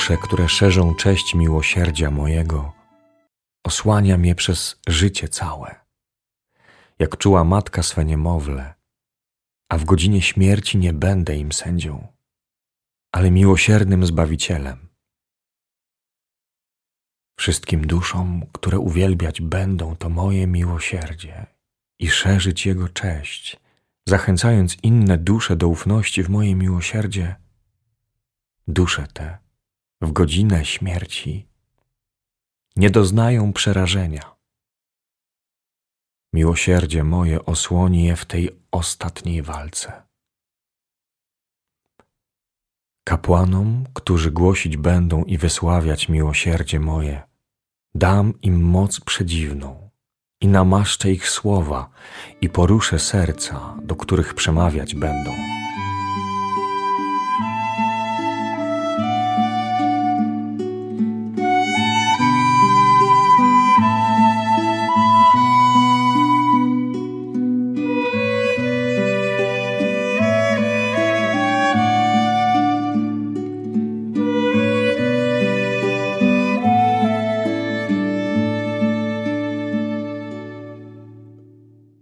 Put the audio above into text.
dusze, które szerzą cześć miłosierdzia mojego, osłania mnie przez życie całe. Jak czuła matka swe niemowlę, a w godzinie śmierci nie będę im sędzią, ale miłosiernym Zbawicielem. Wszystkim duszom, które uwielbiać będą to moje miłosierdzie i szerzyć Jego cześć, zachęcając inne dusze do ufności w moje miłosierdzie, dusze te w godzinę śmierci nie doznają przerażenia. Miłosierdzie moje osłoni je w tej ostatniej walce. Kapłanom, którzy głosić będą i wysławiać miłosierdzie moje, dam im moc przedziwną i namaszczę ich słowa i poruszę serca, do których przemawiać będą.